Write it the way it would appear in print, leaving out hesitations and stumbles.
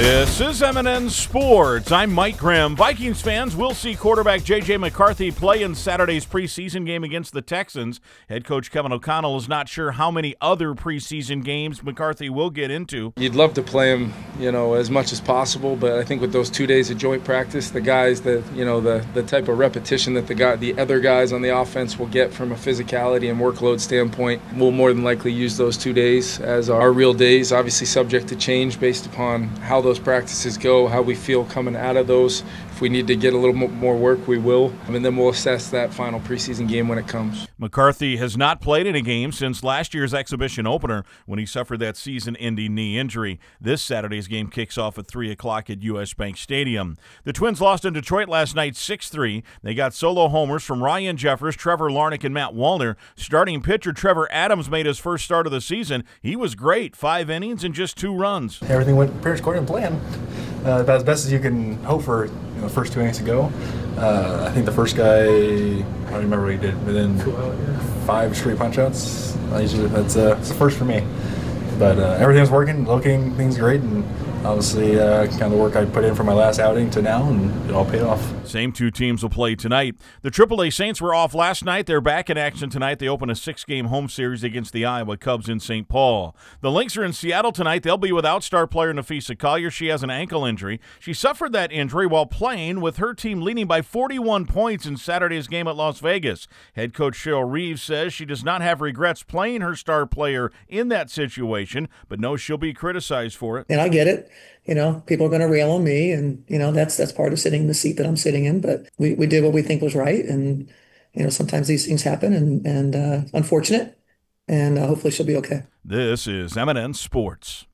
This is M&N Sports. I'm Mike Grimm. Vikings fans will see quarterback J.J. McCarthy play in Saturday's preseason game against the Texans. Head coach Kevin O'Connell is not sure how many other preseason games McCarthy will get into. You'd love to play him, as much as possible, but I think with those 2 days of joint practice, the guys that, the type of repetition that the other guys on the offense will get from a physicality and workload standpoint, we'll more than likely use those 2 days as our real days, obviously subject to change based upon how those practices go, how we feel coming out of those. If we need to get a little more work, we will. And then we'll assess that final preseason game when it comes. McCarthy has not played in a game since last year's exhibition opener when he suffered that season-ending knee injury. This Saturday's game kicks off at 3 o'clock at U.S. Bank Stadium. The Twins lost in Detroit last night 6-3. They got solo homers from Ryan Jeffers, Trevor Larnach, and Matt Wallner. Starting pitcher Trevor Adams made his first start of the season. He was great, 5 innings and just 2 runs. Everything went pretty much according to plan. About as best as you can hope for the first 2 innings to go. I think the first guy, I don't remember what he did, within 5 straight punch-outs. That's the first for me. But everything was working, locating things great, and obviously kind of the work I put in from my last outing to now, and it all paid off. Same 2 teams will play tonight. The AAA Saints were off last night. They're back in action tonight. They open a 6-game home series against the Iowa Cubs in St. Paul. The Lynx are in Seattle tonight. They'll be without star player Nafisa Collier. She has an ankle injury. She suffered that injury while playing, with her team leading by 41 points in Saturday's game at Las Vegas. Head coach Cheryl Reeves says she does not have regrets playing her star player in that situation, but knows she'll be criticized for it. And I get it. People are going to rail on me, and, that's part of sitting in the seat that I'm sitting in. But we did what we think was right. And, sometimes these things happen and unfortunate. And hopefully she'll be okay. This is M&N Sports.